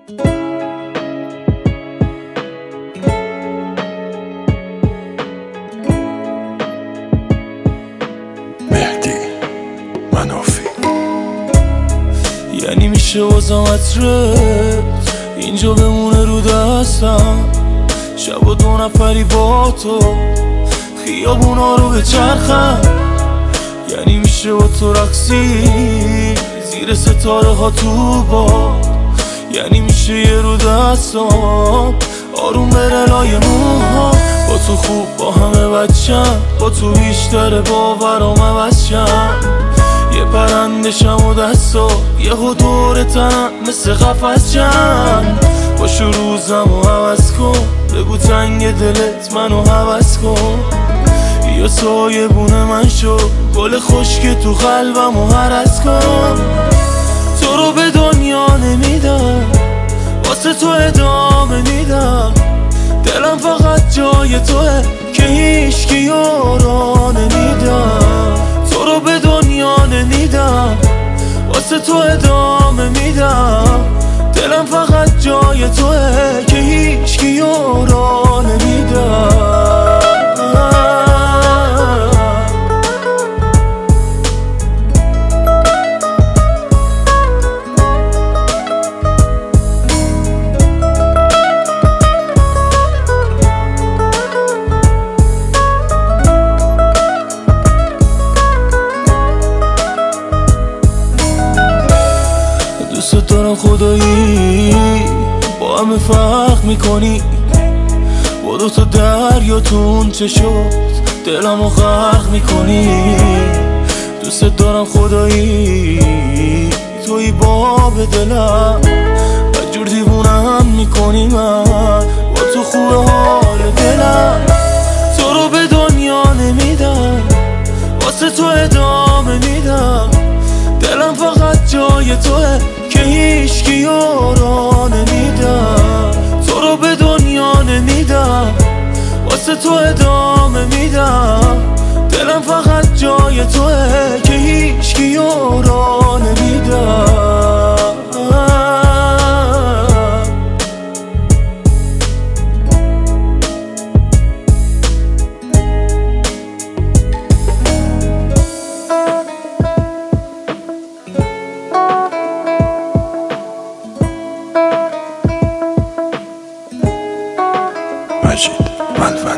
مهدی منافی. یعنی میشه واسم عطرت اینجا بمونه رو دستم، شب و 2 نفری با تو خیابونا رو بچرخم. یعنی میشه با تو رقصی زیر ستاره ها تو با، یعنی میشه یه رو دستم آروم بره لای موها. با تو خوب با همه بچم، با تو بیشتر باورام عوض شم. یه پرنده شم و دستا یه دور تنم مثل قفس شم. باشو روزم و عوض کن، بگو تنگ دلت منو حوض کن. یا سایبون من شو، گل خشک تو قلبم و هرس کن. تو رو به دنیا نمیدم، واسه تو ادامه میدم. دلم فقط جای توه که هیچکی یارا نمیدم. تو رو به دنیا نمیدم، واسه تو ادامه میدم. دلم فقط جای توه که هیچکی یارا نمیدم. دوست دارم خدایی با همه فرق میکنی، با 2 تا دریا تو اون چه شد دلمو غرق میکنی. دوست دارم خدایی توی باب دلم، بدجور دیوونم میکنی من با تو خوبه حال دلم. تو رو به دنیا نمیدم، واسه تو ادامه میدم. دلم فقط جای توه که هیچکی یارا نمیدم. تو رو به دنیا نمیدم، واسه تو ادامه میدم. دلم فقط جای توه که هیچکی یارا نمیدم. مجید منفعل.